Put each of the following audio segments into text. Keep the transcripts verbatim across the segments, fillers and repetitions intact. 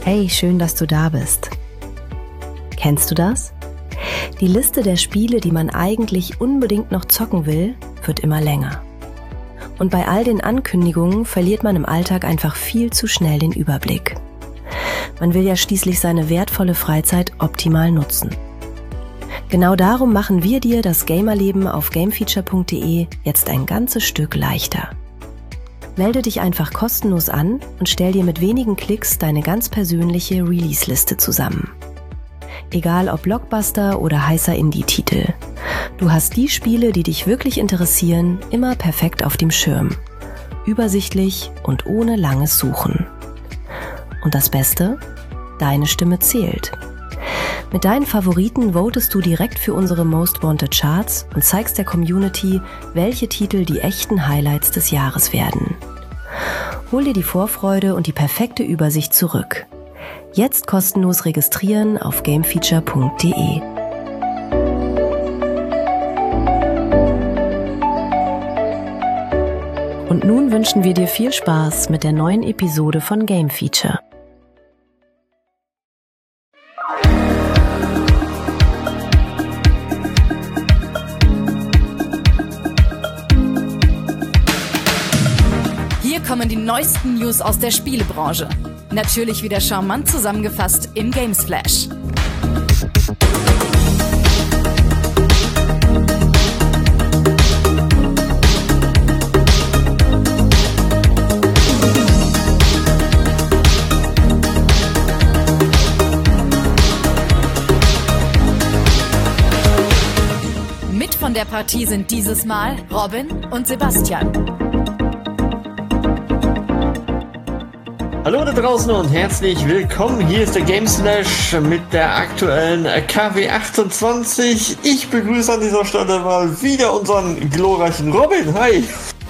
Hey, schön, dass du da bist. Kennst du das? Die Liste der Spiele, die man eigentlich unbedingt noch zocken will, wird immer länger. Und bei all den Ankündigungen verliert man im Alltag einfach viel zu schnell den Überblick. Man will ja schließlich seine wertvolle Freizeit optimal nutzen. Genau darum machen wir dir das Gamerleben auf gamefeature punkt de jetzt ein ganzes Stück leichter. Melde dich einfach kostenlos an und stell dir mit wenigen Klicks deine ganz persönliche Release-Liste zusammen. Egal ob Blockbuster oder heißer Indie-Titel. Du hast die Spiele, die dich wirklich interessieren, immer perfekt auf dem Schirm. Übersichtlich und ohne langes Suchen. Und das Beste? Deine Stimme zählt. Mit deinen Favoriten votest du direkt für unsere Most Wanted Charts und zeigst der Community, welche Titel die echten Highlights des Jahres werden. Hol dir die Vorfreude und die perfekte Übersicht zurück. Jetzt kostenlos registrieren auf gamefeature punkt de. Und nun wünschen wir dir viel Spaß mit der neuen Episode von Game Feature. Hier kommen die neuesten News aus der Spielebranche. Natürlich wieder charmant zusammengefasst im Games Flash. Mit von der Partie sind dieses Mal Robin und Sebastian. Hallo da draußen und herzlich willkommen. Hier ist der Gameslash mit der aktuellen K W achtundzwanzig. Ich begrüße an dieser Stelle mal wieder unseren glorreichen Robin. Hi.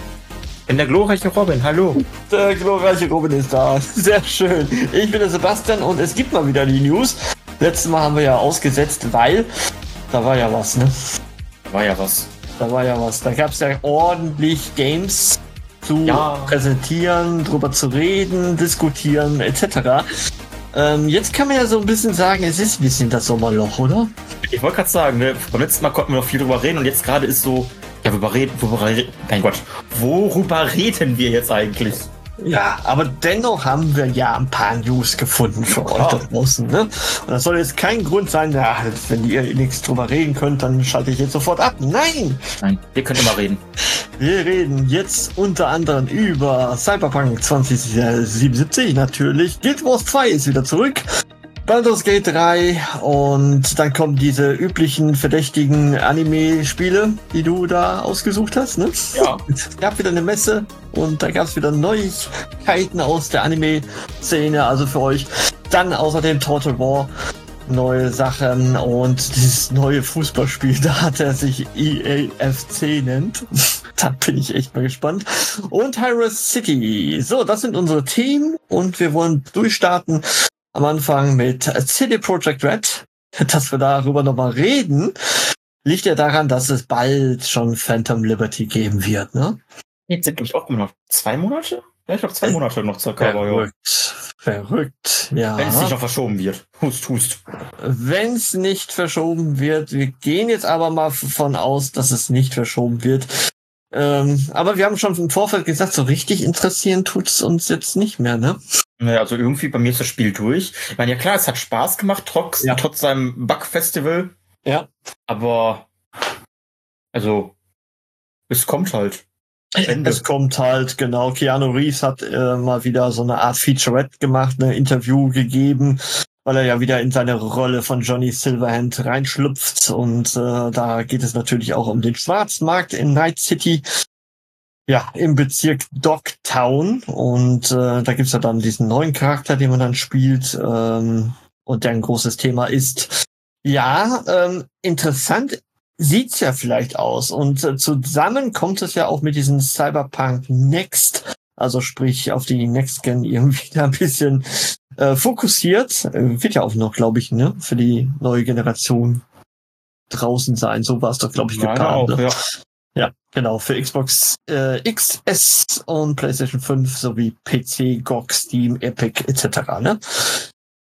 Ich bin der glorreiche Robin, hallo. Der glorreiche Robin ist da. Sehr schön. Ich bin der Sebastian und es gibt mal wieder die News. Letztes Mal haben wir ja ausgesetzt, weil da war ja was, ne? Da war ja was. Da war ja was. Da gab es ja ordentlich Games zu ja. präsentieren, drüber zu reden, diskutieren, et cetera. Ähm, jetzt kann man ja so ein bisschen sagen, es ist ein bisschen das Sommerloch, oder? Ich wollte gerade sagen, ne, beim letzten Mal konnten wir noch viel drüber reden und jetzt gerade ist so, ja, worüber reden, worüber reden, mein Gott, worüber reden wir jetzt eigentlich? Ja, aber dennoch haben wir ja ein paar News gefunden für euch da draußen, ne? Und das soll jetzt kein Grund sein, ja, wenn ihr nichts drüber reden könnt, dann schalte ich jetzt sofort ab. Nein! Nein, ihr könnt immer reden. Wir reden jetzt unter anderem über Cyberpunk zwanzig siebenundsiebzig natürlich. Guild Wars zwei ist wieder zurück. Baldur's Gate drei und dann kommen diese üblichen verdächtigen Anime-Spiele, die du da ausgesucht hast, ne? Ja. Es gab wieder eine Messe und da gab es wieder Neuigkeiten aus der Anime-Szene, also für euch. Dann außerdem Total War, neue Sachen und dieses neue Fußballspiel, da hat er sich E A F C nennt. Da bin ich echt mal gespannt. Und Hyrule City. So, das sind unsere Themen und wir wollen durchstarten. Am Anfang mit C D Projekt Red, dass wir darüber nochmal reden, liegt ja daran, dass es bald schon Phantom Liberty geben wird, ne? Jetzt sind, glaube ich, auch immer noch zwei Monate? Ja, ich glaube, zwei Monate noch circa. Verrückt, verrückt, ja. Wenn es nicht noch verschoben wird. Hust, hust. Wenn es nicht verschoben wird, wir gehen jetzt aber mal davon aus, dass es nicht verschoben wird. Ähm, aber wir haben schon im Vorfeld gesagt, so richtig interessieren tut's uns jetzt nicht mehr, ne? Naja, also irgendwie bei mir ist das Spiel durch. Ich meine, ja klar, es hat Spaß gemacht, trotz, ja. trotz seinem Bug-Festival. Ja. Aber, also, es kommt halt. Ende. Es kommt halt, genau. Keanu Reeves hat äh, mal wieder so eine Art Featurette gemacht, ein Interview gegeben, weil er ja wieder in seine Rolle von Johnny Silverhand reinschlüpft. Und äh, da geht es natürlich auch um den Schwarzmarkt in Night City. Ja, im Bezirk Dogtown. Und äh, da gibt's ja dann diesen neuen Charakter, den man dann spielt. Ähm, und der ein großes Thema ist. Ja, ähm, interessant sieht's ja vielleicht aus. Und äh, zusammen kommt es ja auch mit diesem Cyberpunk Next. Also sprich auf die Next Gen irgendwie da ein bisschen äh, fokussiert. Äh, wird ja auch noch, glaube ich, ne, für die neue Generation draußen sein. So war es doch, glaube ich, ja, geplant. auch, ne? ja. Ja, genau, für Xbox äh, X S und PlayStation fünf sowie P C, G O G, Steam, Epic et cetera. Ne?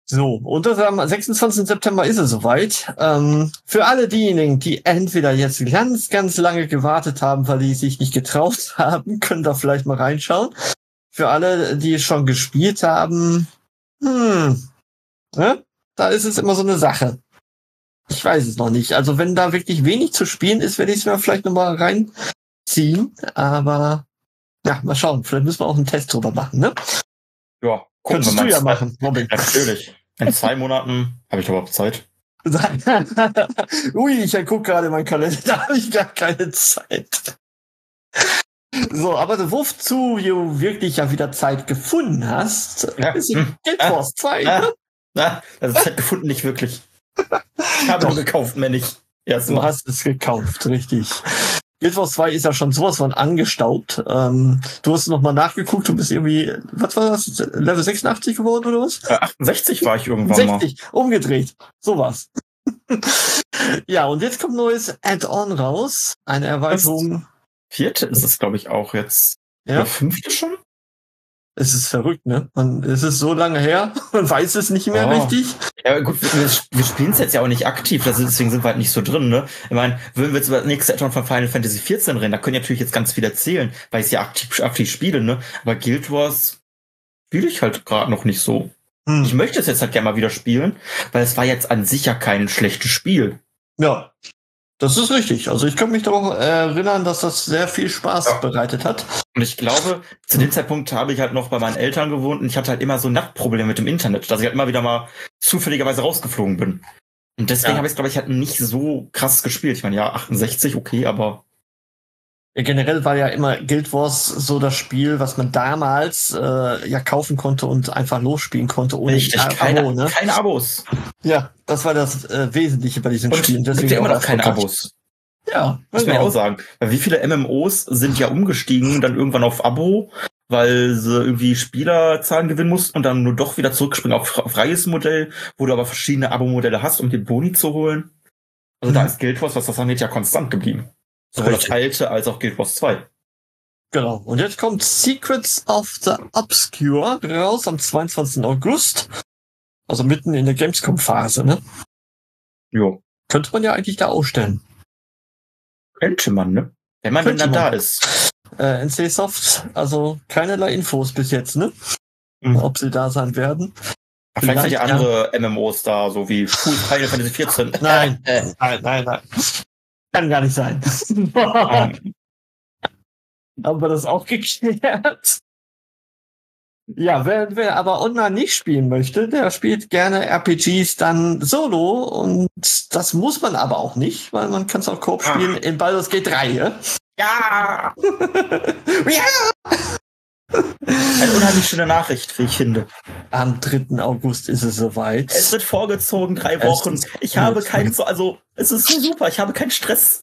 So, und das am sechsundzwanzigsten September ist es soweit. Ähm, für alle diejenigen, die entweder jetzt ganz, ganz lange gewartet haben, weil die sich nicht getraut haben, können da vielleicht mal reinschauen. Für alle, die schon gespielt haben, hm, ne? Da ist es immer so eine Sache. Ich weiß es noch nicht. Also wenn da wirklich wenig zu spielen ist, werde ich es mir vielleicht nochmal reinziehen. Aber ja, mal schauen. Vielleicht müssen wir auch einen Test drüber machen, ne? Ja, könntest du ja machen, Robin. Natürlich. In zwei Monaten habe ich überhaupt Zeit. Ui, ich gucke gerade in meinen Kalender, da habe ich gar keine Zeit. So, aber wozu du wirklich ja wieder Zeit gefunden hast, Ja. ist in Guild Wars zwei. Ah. Ne? Na, also Zeit gefunden nicht wirklich. Ich habe nur gekauft, mehr nicht. Du Erstmal. hast es gekauft, richtig. Guild Wars zwei ist ja schon sowas von angestaubt. Ähm, du hast noch mal nachgeguckt, du bist irgendwie, was war das, Level sechsundachtzig geworden oder was? Äh, achtundsechzig war ich irgendwann sechzig, umgedreht. Sowas. Ja, und jetzt kommt ein neues Add-on raus. Eine Erweiterung. mal. Vierte ist es, glaube ich, auch jetzt. Ja, Oder fünfte schon? es ist verrückt, ne? Man, es ist so lange her, man weiß es nicht mehr Oh. richtig. Ja, gut, wir, wir spielen es jetzt ja auch nicht aktiv, das ist, deswegen sind wir halt nicht so drin, ne? Ich meine, würden wir jetzt über das nächste Add-on von Final Fantasy vierzehn reden, da können ja natürlich jetzt ganz viel erzählen, weil ich es ja aktiv, aktiv spiele, ne? Aber Guild Wars spiele ich halt gerade noch nicht so. Hm. Ich möchte es jetzt halt gerne mal wieder spielen, weil es war jetzt an sich ja kein schlechtes Spiel. Ja, das ist richtig. Also ich kann mich daran erinnern, dass das sehr viel Spaß Ja. bereitet hat. Und ich glaube, zu dem Zeitpunkt habe ich halt noch bei meinen Eltern gewohnt und ich hatte halt immer so Nachtprobleme mit dem Internet, dass ich halt immer wieder mal zufälligerweise rausgeflogen bin. Und deswegen Ja. habe ich es, glaube ich, halt nicht so krass gespielt. Ich meine, ja, achtundsechzig, okay, aber Ja, generell war ja immer Guild Wars so das Spiel, was man damals äh, ja kaufen konnte und einfach losspielen konnte ohne richtig, Abo, keine, ne? keine Abos. Ja, das war das äh, Wesentliche bei diesen Und Spielen. es gibt ja auch immer noch keine erfolgreich. Abos. Ja, Muss man ja genau. auch sagen. Weil wie viele M M Os sind ja umgestiegen, dann irgendwann auf Abo, weil sie irgendwie Spielerzahlen gewinnen mussten und dann nur doch wieder zurückspringen auf auf freies Modell, wo du aber verschiedene Abo-Modelle hast, um den Boni zu holen. Also Mhm. da ist Guild Wars, was das angeht, ja konstant geblieben. Sowohl das Richtig. alte als auch Guild Wars zwei. Genau. Und jetzt kommt Secrets of the Obscure raus am zweiundzwanzigsten August. Also mitten in der Gamescom-Phase, ne? Jo. Könnte man ja eigentlich da ausstellen. Könnte man, ne? Wenn man denn Könnte dann man. da ist. Äh, N C Soft, also keinerlei Infos bis jetzt, ne? Mhm. Ob sie da sein werden. Vielleicht sind ja Vielleicht, andere M M Os da, so wie Full Final Fantasy vierzehn. Nein. Äh, Nein, nein, nein. Kann gar nicht sein. ähm, Haben wir das auch geklärt? Ja, wer, wer aber online nicht spielen möchte, der spielt gerne R P Gs dann solo und das muss man aber auch nicht, weil man kann es auch Koop Ah. spielen in Baldur's Gate drei, ja? ja! Ja! Eine unheimlich schöne Nachricht, wie ich finde. Am dritten August ist es soweit. Es wird vorgezogen, drei Es Wochen. ist Ich habe vorgezogen. keinen, so, also, es ist so super, ich habe keinen Stress.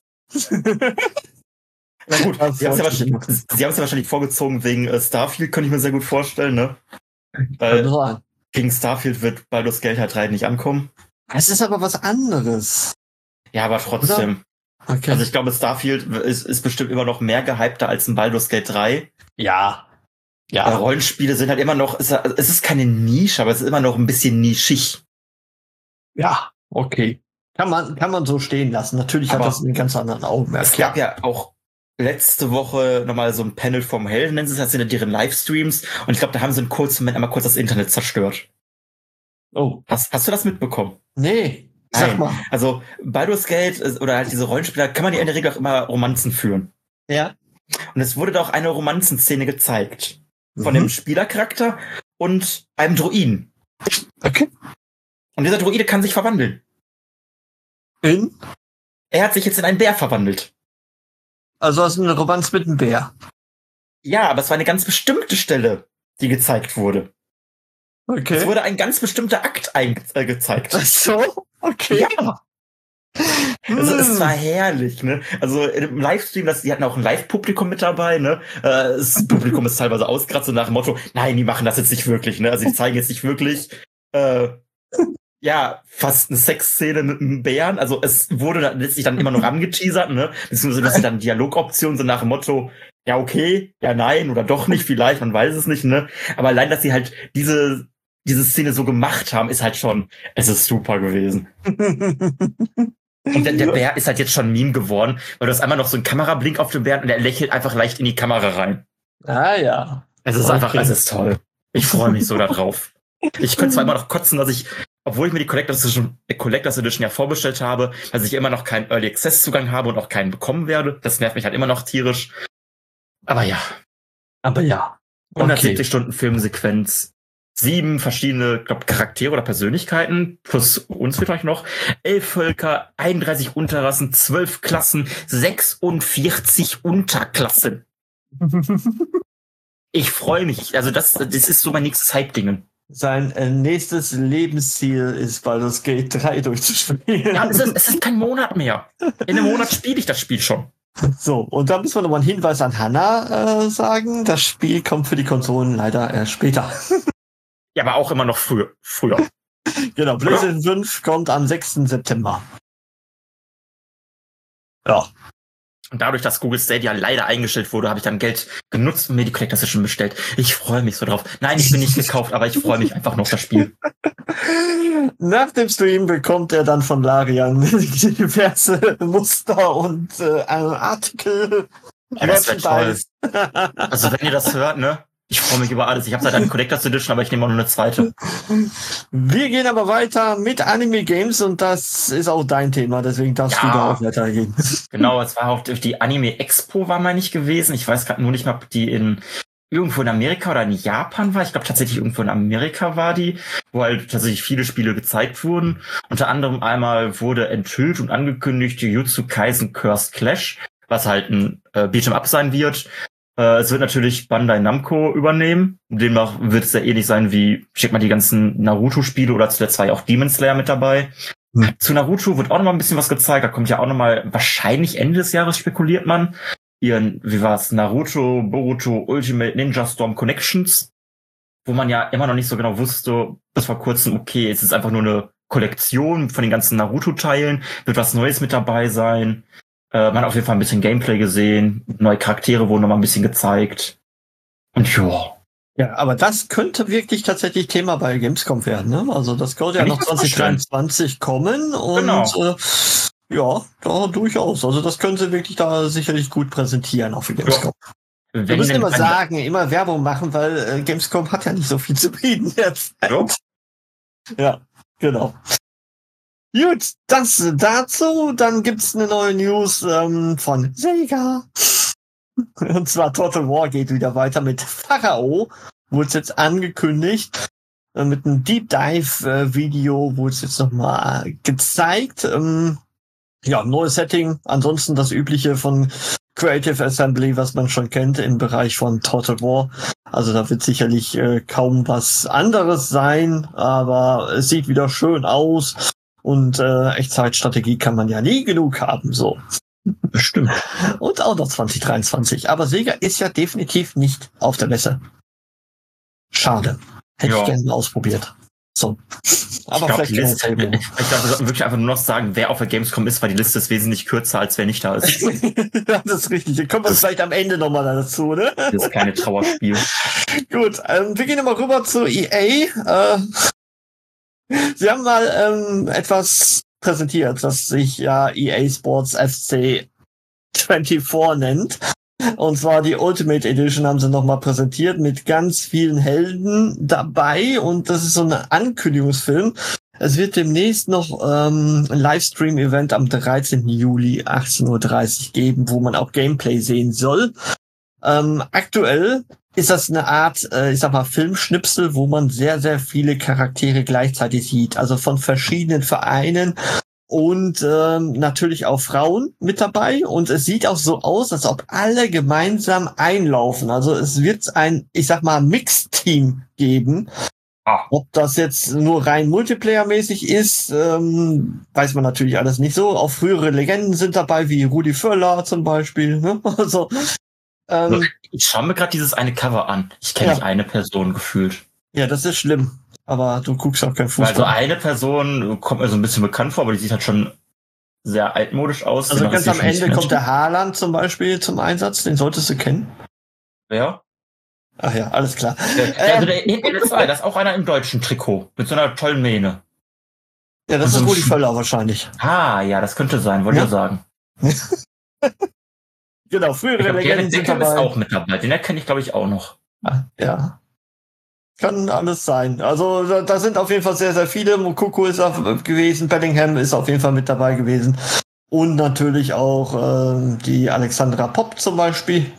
Na gut, Das Sie haben es ja, wollte ich wahrscheinlich- Sie haben es ja wahrscheinlich vorgezogen wegen äh, Starfield, könnte ich mir sehr gut vorstellen, ne? Kann Weil sein. gegen Starfield wird Baldur's Gate halt drei nicht ankommen. Es ist aber was anderes. Ja, aber trotzdem. Okay. Also ich glaube, Starfield ist, ist bestimmt immer noch mehr gehypter als ein Baldur's Gate drei. ja. Äh, Ja. Rollenspiele sind halt immer noch, es, es ist keine Nische, aber es ist immer noch ein bisschen nischig. Ja. Okay. Kann man, kann man so stehen lassen. Natürlich Aber hat das einen ganz anderen Augenmerk. Es gab ja auch letzte Woche nochmal so ein Panel vom Helden, nennen sie es, das sind ja deren Livestreams. Und ich glaube, da haben sie einen kurzen Moment einmal kurz das Internet zerstört. Oh. Hast, hast du das mitbekommen? Nee. Sag Nein. mal. Also Baldur's Gate ist- oder halt diese Rollenspieler, kann man ja in der Regel auch immer Romanzen führen. Ja. Und es wurde da auch eine Romanzenszene gezeigt. Von Mhm. dem Spielercharakter und einem Druiden. Okay. Und dieser Druide kann sich verwandeln. In? Er hat sich jetzt in einen Bär verwandelt. Also hast du eine Romanz mit einem Bär. Ja, aber es war eine ganz bestimmte Stelle, die gezeigt wurde. Es Okay. wurde ein ganz bestimmter Akt ein, äh, gezeigt. Ach so? Okay. Ja. Also es Hm. war herrlich, ne? Also im Livestream, das, die hatten auch ein Live-Publikum mit dabei, ne? Äh, Das Publikum ist teilweise ausgeratzt und nach dem Motto, nein, die machen das jetzt nicht wirklich, ne? Also die zeigen jetzt nicht wirklich, äh, ja, fast eine Sexszene mit einem Bären. Also es wurde dann letztlich dann immer noch angeteasert, ne? Beziehungsweise dass sie dann Dialogoptionen so nach dem Motto, ja, okay, ja, nein oder doch nicht, vielleicht, man weiß es nicht, ne? Aber allein, dass sie halt diese diese Szene so gemacht haben, ist halt schon, es ist super gewesen. Und der, der Bär ist halt jetzt schon ein Meme geworden, weil du hast einmal noch so einen Kamerablink auf dem Bären und er lächelt einfach leicht in die Kamera rein. Ah ja. Es ist Okay. einfach, es ist toll. Ich freue mich so da drauf. Ich könnte zwar immer noch kotzen, dass ich, obwohl ich mir die Collectors Edition, äh, Collectors Edition ja vorbestellt habe, dass ich immer noch keinen Early Access Zugang habe und auch keinen bekommen werde. Das nervt mich halt immer noch tierisch. Aber ja. Aber ja. hundertsiebzig Stunden Filmsequenz. Sieben verschiedene, glaub, Charaktere oder Persönlichkeiten, plus uns vielleicht noch. Elf Völker, einunddreißig Unterrassen, zwölf Klassen, sechsundvierzig Unterklassen. Ich freue mich. Also das, das ist so mein nächstes Hype-Ding. Sein äh, nächstes Lebensziel ist, Baldur's Gate drei durchzuspielen. Ja, es ist, es ist kein Monat mehr. In einem Monat spiele ich das Spiel schon. So, und da müssen wir nochmal einen Hinweis an Hannah äh, sagen. Das Spiel kommt für die Konsolen leider äh, später. Ja, aber auch immer noch früher. früher. Genau, PlayStation fünf kommt am sechsten September. Ja. Und dadurch, dass Google Stadia leider eingestellt wurde, habe ich dann Geld genutzt und mir die Collectors Edition bestellt. Ich freue mich so drauf. Nein, ich bin nicht gekauft, aber ich freue mich einfach nur auf das Spiel. Nach dem Stream bekommt er dann von Larian diverse Muster und äh, Artikel. Ja, das wäre toll. Also wenn ihr das hört, ne? Ich freue mich über alles. Ich habe halt eine Collectors Edition, aber ich nehme auch nur eine zweite. Wir gehen aber weiter mit Anime Games und das ist auch dein Thema, deswegen darfst Ja. du da auch weitergehen. Genau, es war auch durch die Anime Expo war meine ich gewesen. Ich weiß gerade nur nicht mal, ob die in irgendwo in Amerika oder in Japan war. Ich glaube tatsächlich irgendwo in Amerika war die, wo halt tatsächlich viele Spiele gezeigt wurden. Unter anderem einmal wurde enthüllt und angekündigt Jujutsu Kaisen Cursed Clash, was halt ein äh, Beat'em Up sein wird. Äh, es wird natürlich Bandai Namco übernehmen. Demnach wird es ja ähnlich sein wie, schick mal die ganzen Naruto-Spiele oder zuletzt war ja auch Demon Slayer mit dabei. Hm. Zu Naruto wird auch noch mal ein bisschen was gezeigt. Da kommt ja auch noch mal wahrscheinlich Ende des Jahres, spekuliert man, ihren, wie war's, Naruto, Boruto, Ultimate Ninja Storm Connections, wo man ja immer noch nicht so genau wusste, bis vor kurzem, okay, es ist einfach nur eine Kollektion von den ganzen Naruto-Teilen, wird was Neues mit dabei sein. Äh, man hat auf jeden Fall ein bisschen Gameplay gesehen, neue Charaktere wurden noch mal ein bisschen gezeigt. Und ja. Ja, aber das könnte wirklich tatsächlich Thema bei Gamescom werden, ne? Also das könnte ja Kann ich noch mir zwanzig dreiundzwanzig kommen und Genau. äh, ja, da durchaus. Also das können sie wirklich da sicherlich gut präsentieren auf der Gamescom. Wenn Wir müssen denn immer ein- sagen, immer Werbung machen, weil äh, Gamescom hat ja nicht so viel zu bieten jetzt. Ja. Ja, genau. Gut, das dazu. Dann gibt's eine neue News ähm, von Sega. Und zwar Total War geht wieder weiter mit Pharao. Wurde es jetzt angekündigt. Äh, mit einem Deep Dive äh, Video wurde es jetzt nochmal gezeigt. Ähm, ja, neues Setting. Ansonsten das übliche von Creative Assembly, was man schon kennt im Bereich von Total War. Also da wird sicherlich äh, kaum was anderes sein, aber es sieht wieder schön aus. Und äh, Echtzeitstrategie kann man ja nie genug haben, so. Bestimmt. Und auch noch zwanzig dreiundzwanzig. Aber Sega ist ja definitiv nicht auf der Messe. Schade. Hätte Ja. ich gerne mal ausprobiert. So. Aber ich glaube, vielleicht die Liste, kann man ich glaube, wir sollten wirklich einfach nur noch sagen, wer auf der Gamescom ist, weil die Liste ist wesentlich kürzer, als wer nicht da ist. Ja, das ist richtig. Dann kommen wir Das- vielleicht am Ende nochmal dazu, ne? Das ist keine Trauerspiel. Gut, ähm, wir gehen nochmal rüber zu E A. Äh, Sie haben mal ähm, etwas präsentiert, das sich ja E A Sports F C vierundzwanzig nennt. Und zwar die Ultimate Edition haben sie nochmal präsentiert mit ganz vielen Helden dabei. Und das ist so ein Ankündigungsfilm. Es wird demnächst noch ähm, ein Livestream-Event am dreizehnten Juli achtzehn Uhr dreißig geben, wo man auch Gameplay sehen soll. Ähm, aktuell ist das eine Art, äh, ich sag mal, Filmschnipsel, wo man sehr, sehr viele Charaktere gleichzeitig sieht. Also von verschiedenen Vereinen und ähm, natürlich auch Frauen mit dabei. Und es sieht auch so aus, als ob alle gemeinsam einlaufen. Also es wird ein, ich sag mal, Mixteam geben. Ah. Ob das jetzt nur rein Multiplayer-mäßig ist, ähm, weiß man natürlich alles nicht so. Auch frühere Legenden sind dabei, wie Rudi Völler zum Beispiel. Ne? Also ähm, Ich schaue mir gerade dieses eine Cover an. Ich kenne Ja. nicht eine Person gefühlt. ja, das ist schlimm. Aber du guckst auch kein Fußball. Also eine Person kommt mir so ein bisschen bekannt vor, aber die sieht halt schon sehr altmodisch aus. Also Den ganz interessiert am schon Ende nicht kommt der Haaland zum Beispiel zum Einsatz. Den solltest du kennen. Wer? Ach ja, alles klar. Ja, also der hinten ist zwei, das ist auch einer im deutschen Trikot. Mit so einer tollen Mähne. Ja, das ist Rudi Völler wahrscheinlich. Ah, ja, das könnte sein, wollte ich ja sagen. Genau, frühere glaub, Legenden der sind der ist dabei. auch mit dabei. Den kenne ich, glaube ich, auch noch. Ja. Kann alles sein. Also da, da sind auf jeden Fall sehr, sehr viele. Mukoko ist auch gewesen, Bellingham ist auf jeden Fall mit dabei gewesen. Und natürlich auch ähm, die Alexandra Popp zum Beispiel.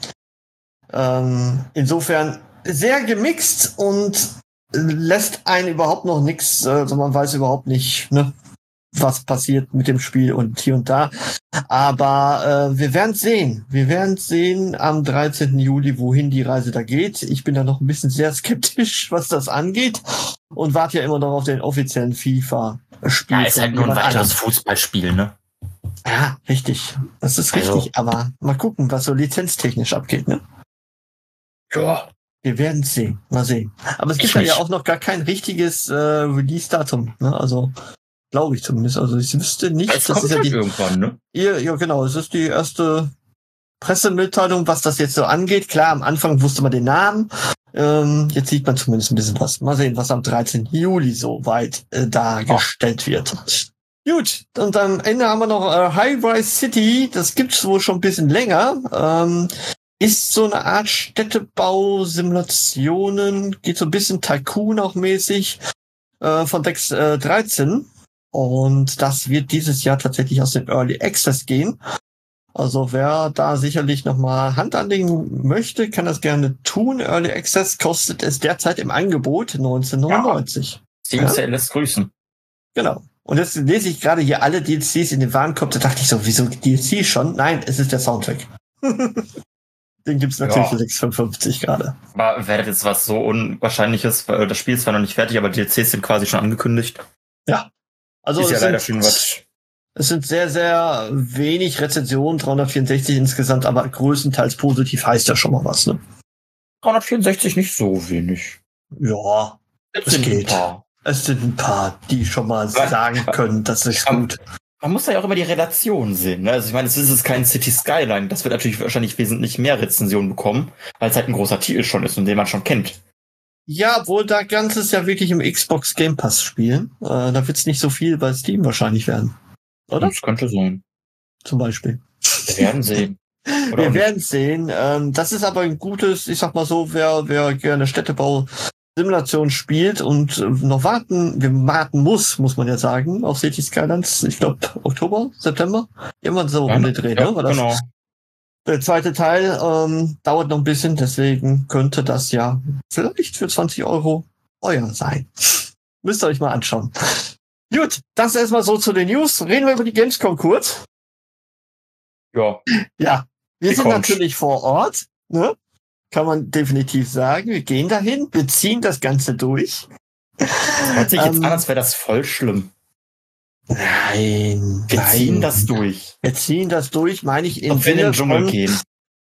Ähm, insofern sehr gemixt und lässt einen überhaupt noch nichts, also man weiß überhaupt nicht, ne, was passiert mit dem Spiel und hier und da. Aber äh, wir werden sehen. Wir werden sehen am dreizehnten Juli, wohin die Reise da geht. Ich bin da noch ein bisschen sehr skeptisch, was das angeht. Und warte ja immer noch auf den offiziellen FIFA-Spiel. Ja, ist halt nur ein weiteres Fußballspiel, ne? Ja, richtig. Das ist Also. richtig. Aber mal gucken, was so lizenztechnisch abgeht, ne? Ja. Wir werden es sehen. Mal sehen. Aber es gibt Ich ja nicht. auch noch gar kein richtiges äh, Release-Datum. Ne? Also, glaube ich zumindest. Also ich wüsste nicht, Es das kommt ist ja halt die, irgendwann, ne? ja, ja, genau, es ist die erste Pressemitteilung, was das jetzt so angeht. Klar, am Anfang wusste man den Namen. Ähm, jetzt sieht man zumindest ein bisschen was. Mal sehen, was am dreizehnten Juli so weit äh, dargestellt wird. Gut, und am Ende haben wir noch äh, High-Rise City. Das gibt's wohl schon ein bisschen länger. Ähm, ist so eine Art Städtebau-Simulationen. Geht so ein bisschen Tycoon auch mäßig äh, von Dex äh, dreizehn. Und das wird dieses Jahr tatsächlich aus dem Early Access gehen. Also wer da sicherlich nochmal Hand anlegen möchte, kann das gerne tun. Early Access kostet es derzeit im Angebot neunzehnhundertneunundneunzig. Steam Sale lässt grüßen. Genau. Und jetzt lese ich gerade hier alle D L Cs in den Warenkorb. Da dachte ich so, wieso D L C schon? Nein, es ist der Soundtrack. Den gibt's natürlich Ja. für sechs fünfundfünfzig gerade. Aber wäre das was so Unwahrscheinliches, weil das Spiel ist zwar noch nicht fertig, aber die D L Cs sind quasi schon angekündigt. Also ist ja es leider sind- schon was. Es sind sehr, sehr wenig Rezensionen, dreihundertvierundsechzig insgesamt, aber größtenteils positiv heißt ja schon mal was, ne? dreihundertvierundsechzig nicht so wenig. Ja, Es Es sind ein geht. paar. es sind ein paar, die schon mal Was? sagen können, das ist Am- gut. Man muss da ja auch immer die Relation sehen. Ne? Also ich meine, es ist jetzt kein City Skyline. Das wird natürlich wahrscheinlich wesentlich mehr Rezensionen bekommen, weil es halt ein großer Titel schon ist und den man schon kennt. Ja, obwohl da Ganzes ja wirklich im Xbox Game Pass spielen. Äh, da wird's nicht so viel bei Steam wahrscheinlich werden. Oder? Das könnte sein. Zum Beispiel. Wir werden sehen. Oder Wir auch nicht. werden sehen. Ähm, das ist aber ein gutes, ich sag mal so, wer, wer gerne Städtebau-Simulation spielt und äh, noch warten, wir warten muss, muss man ja sagen, auf City Skylines, ich glaube Oktober, September, irgendwann so um den Dreh, Ja, ne? War das? genau. Der zweite Teil ähm, dauert noch ein bisschen, deswegen könnte das ja vielleicht für zwanzig Euro euer sein. Müsst ihr euch mal anschauen. Gut, das erstmal so zu den News. Reden wir über die Gamescom kurz. Ja. Ja, wir Die sind kommt. natürlich vor Ort, ne? Kann man definitiv sagen. Wir gehen dahin, wir ziehen das Ganze durch. Hört sich jetzt Ähm, an, als wäre das voll schlimm. Nein, Wir nein. ziehen das durch. Wir ziehen das durch, meine ich im Ob wir in den Sinne Dschungel von, gehen.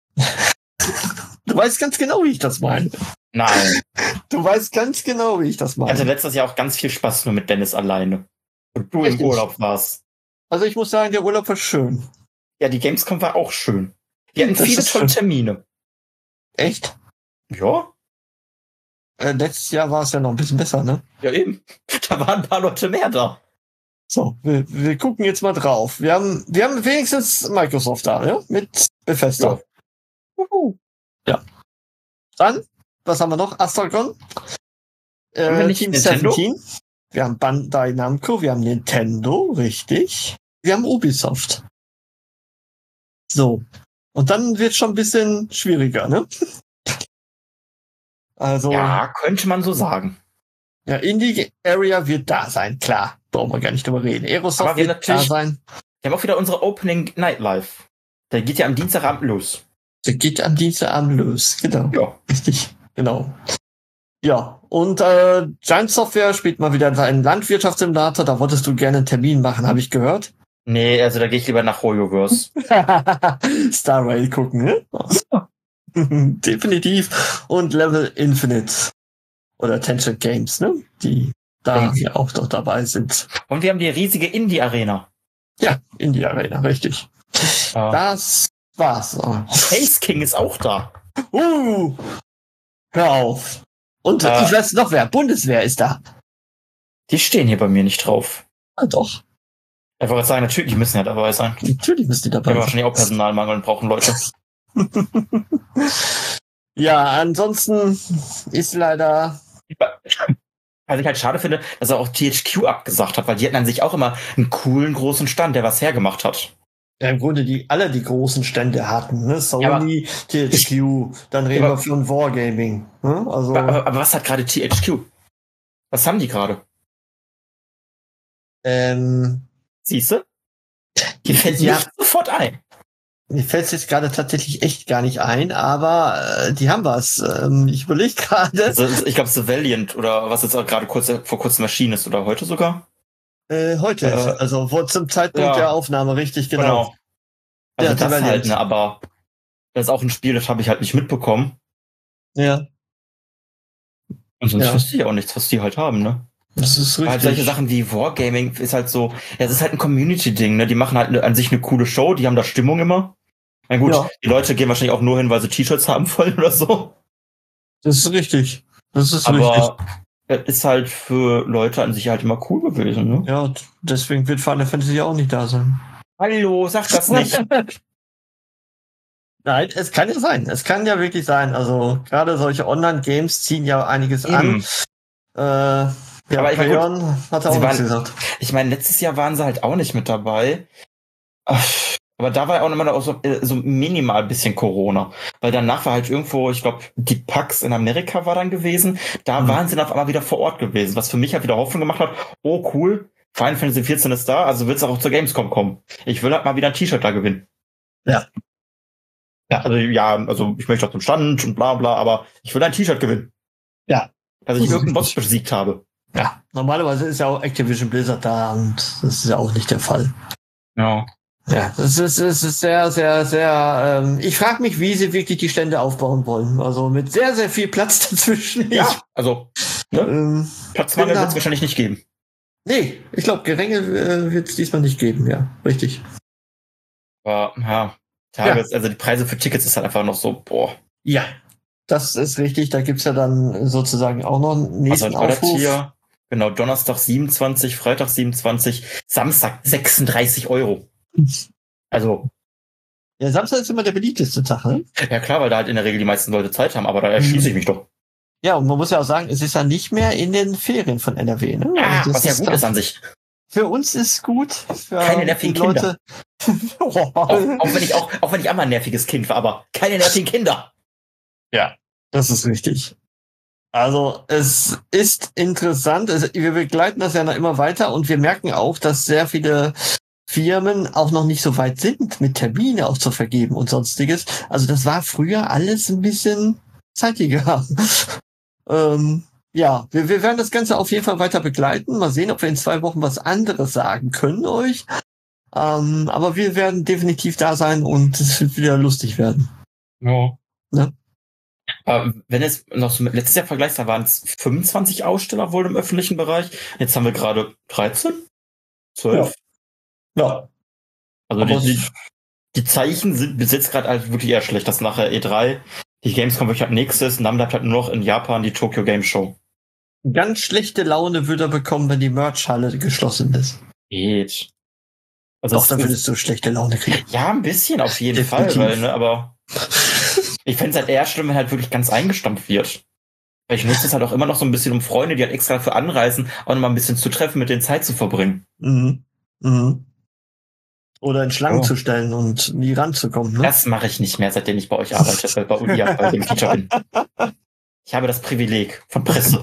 du weißt ganz genau, wie ich das meine. Nein. Du weißt ganz genau, wie ich das Ich hatte meine. letztes Jahr auch ganz viel Spaß nur mit Dennis alleine. Und du im Richtig. Urlaub warst. Also ich muss sagen, der Urlaub war schön. Ja, die Gamescom war auch schön. Wir hatten Das viele ist tolle schön. Termine. Echt? Ja, Äh, letztes Jahr war es ja noch ein bisschen besser, ne? ja eben. Da waren ein paar Leute mehr da. So, wir, wir gucken jetzt mal drauf. Wir haben, wir haben wenigstens Microsoft da, ja? Mit Bethesda. Uhu. Dann, was haben wir noch? Astragon. Haben wir Äh, nicht Team Nintendo? siebzehn. Wir haben Bandai Namco, wir haben Nintendo, richtig. Wir haben Ubisoft. So. Und dann wird schon ein bisschen schwieriger, ne? Also, ja, Ja, könnte man so sagen. Indie Area wird da sein, klar. Brauchen wir gar nicht drüber reden. Aerosoft Aber wir wird da natürlich- sein. Wir haben auch wieder unsere Opening Nightlife. Der geht ja am Dienstagabend los. Der geht am Dienstagabend los, genau. Ja. Richtig, genau. Ja, und äh, Giant Software spielt mal wieder einen Landwirtschaftssimulator. Da wolltest du gerne einen Termin machen, habe ich gehört. Nee, also da gehe ich lieber nach Hoyoverse. Star Rail gucken, ne? Definitiv. Und Level Infinite. Oder Tangent Games, ne? Die da ja auch doch dabei sind. Und wir haben die riesige Indie-Arena. Ja, in die Arena, richtig. Ja. Das war's. Space King ist auch da. Uh, Hör auf. Und Äh. ich weiß noch wer, Bundeswehr ist da. Die stehen hier bei mir nicht drauf. Ah, doch. Ich wollte gerade sagen, natürlich müssen ja dabei sein. Natürlich müssen die Wir dabei haben sein. wahrscheinlich auch Personalmangel und brauchen Leute. Ja, ansonsten ist leider... Was ich halt schade finde, dass er auch T H Q abgesagt hat, weil die hatten an sich auch immer einen coolen großen Stand, der was hergemacht hat. Ja, im Grunde die alle die großen Stände hatten, ne? Sony, ja, T H Q, dann reden aber, wir von Wargaming. Ne? Also, aber, aber, aber was hat gerade T H Q? Was haben die gerade? Ähm, Siehst du? Die fällt ja, nicht sofort ein. Mir fällt es jetzt gerade tatsächlich echt gar nicht ein, aber äh, die haben was. Ähm, ich überlege gerade. Also, ich glaube, The Valiant oder was jetzt auch gerade kurz, vor kurzem erschienen ist oder heute sogar. Äh, heute, äh, also wo zum Zeitpunkt ja, der Aufnahme, richtig, genau. genau. Also ja, das Valiant. halt, ne, aber das ist auch ein Spiel, das habe ich halt nicht mitbekommen. Ja. Und sonst ja. wüsste ich auch nichts, was die halt haben, ne? Das ist richtig. Halt solche Sachen wie Wargaming ist halt so, ja, es ist halt ein Community-Ding, ne? Die machen halt ne, an sich eine coole Show, die haben da Stimmung immer. Na gut, ja. Die Leute gehen wahrscheinlich auch nur hin, weil sie T-Shirts haben wollen oder so. Das ist richtig. Das ist aber richtig. Das ist halt für Leute an sich halt immer cool gewesen, ne? Ja, deswegen wird Final Fantasy ja auch nicht da sein. Hallo, sag das nicht. Nein, es kann ja sein. Es kann ja wirklich sein. Also gerade solche Online-Games ziehen ja einiges Eben. an. Äh, ja, aber ich Payon hat er auch nichts gesagt. Ich meine, letztes Jahr waren sie halt auch nicht mit dabei. Aber da war ja auch immer noch so, so minimal ein bisschen Corona. Weil danach war halt irgendwo, ich glaube, die PAX in Amerika war dann gewesen. Da mhm. waren sie dann auf einmal wieder vor Ort gewesen. Was für mich halt wieder Hoffnung gemacht hat. Oh, cool. Final Fantasy vierzehn ist da, also wird es auch zur Gamescom kommen. Ich will halt mal wieder ein T-Shirt da gewinnen. Ja. Ja, also ja, also ich möchte auch zum Stand und bla bla, aber ich will ein T-Shirt gewinnen. Ja. Dass ich irgendeinen Boss besiegt habe. Ja. Normalerweise ist ja auch Activision Blizzard da und das ist ja auch nicht der Fall. Ja. Ja, das ist, das ist sehr, sehr, sehr, ähm, ich frage mich, wie sie wirklich die Stände aufbauen wollen. Also mit sehr, sehr viel Platz dazwischen. Ja, also ne? ähm, Platzmangel wird es wahrscheinlich nicht geben. Nee, ich glaube, Geränge äh, wird es diesmal nicht geben, ja, richtig. Aber, ja, Tages, ja. Also die Preise für Tickets ist halt einfach noch so, boah. Ja, das ist richtig, da gibt's ja dann sozusagen auch noch einen nächsten also Aufruf. Hier, genau, Donnerstag siebenundzwanzig, Freitag siebenundzwanzig, Samstag sechsunddreißig Euro. Also. Ja, Samstag ist immer der beliebteste Tag, ne? Ja klar, weil da halt in der Regel die meisten Leute Zeit haben, aber da erschließe ich mich doch. Ja, und man muss ja auch sagen, es ist ja nicht mehr in den Ferien von N R W, ne? Ja, also was ja gut ist an sich. Für uns ist gut. Für keine nervigen Leute. Kinder. oh. auch, auch, wenn ich auch, auch wenn ich einmal ein nerviges Kind war, aber keine nervigen Kinder. Ja, das ist richtig. Also es ist interessant. Es, wir begleiten das ja noch immer weiter und wir merken auch, dass sehr viele Firmen auch noch nicht so weit sind, mit Termine auch zu vergeben und sonstiges. Also das war früher alles ein bisschen zeitiger. ähm, ja, wir, wir werden das Ganze auf jeden Fall weiter begleiten. Mal sehen, ob wir in zwei Wochen was anderes sagen können euch. Ähm, aber wir werden definitiv da sein und es wird wieder lustig werden. Ja. Ne? Aber wenn es noch so mit letztes Jahr vergleichst, da waren es fünfundzwanzig Aussteller wohl im öffentlichen Bereich. Jetzt haben wir gerade dreizehn? zwölf? Ja. ja. Also die, die, die Zeichen sind bis jetzt gerade halt wirklich eher schlecht, dass nachher E drei, die Gamescom wirklich halt nächstes und dann bleibt halt nur noch in Japan die Tokyo Game Show. Ganz schlechte Laune würde er bekommen, wenn die Merch-Halle geschlossen ist. Geht. Also Doch, dann würdest du schlechte Laune kriegen. Ja, ein bisschen auf jeden Definitiv. Fall, weil, ne, aber ich fände es halt eher schlimm, wenn halt wirklich ganz eingestampft wird. Weil ich nutze es halt auch immer noch so ein bisschen, um Freunde, die halt extra dafür anreisen, auch noch mal ein bisschen zu treffen, mit denen Zeit zu verbringen. Mhm. Mhm. Oder in Schlangen oh. zu stellen und nie ranzukommen, ne? Das mache ich nicht mehr, seitdem ich bei euch arbeite, bei Uni, bei dem Teacher bin. Ich habe das Privileg von Presse.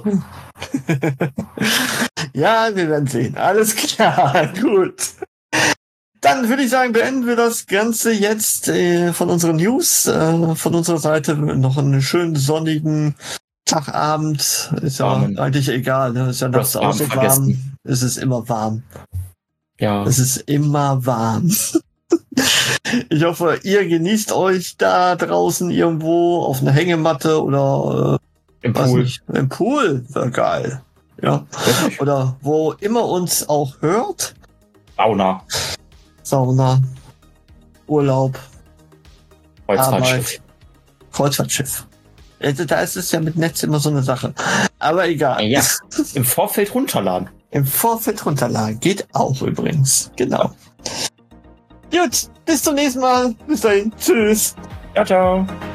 Ja, wir werden sehen. Alles klar, gut. Dann würde ich sagen, beenden wir das Ganze jetzt äh, von unseren News. Äh, von unserer Seite noch einen schönen sonnigen Tagabend. Ist ja Amen. Eigentlich egal. Ne? Ist ja nachts auch so warm. Es ist immer warm. Ja. Es ist immer warm. Ich hoffe, ihr genießt euch da draußen irgendwo auf einer Hängematte oder äh, im Pool. Nicht, im Pool. Wäre geil. Ja. Oder wo immer uns auch hört. Sauna. Sauna. Urlaub. Kreuzfahrtschiff. Kreuzfahrtschiff. Also da ist es ja mit Netz immer so eine Sache. Aber egal. Ja, im Vorfeld runterladen. Im Vorfeld runterladen. Geht auch übrigens. Genau. Gut, bis zum nächsten Mal. Bis dahin. Tschüss. Ciao, ciao.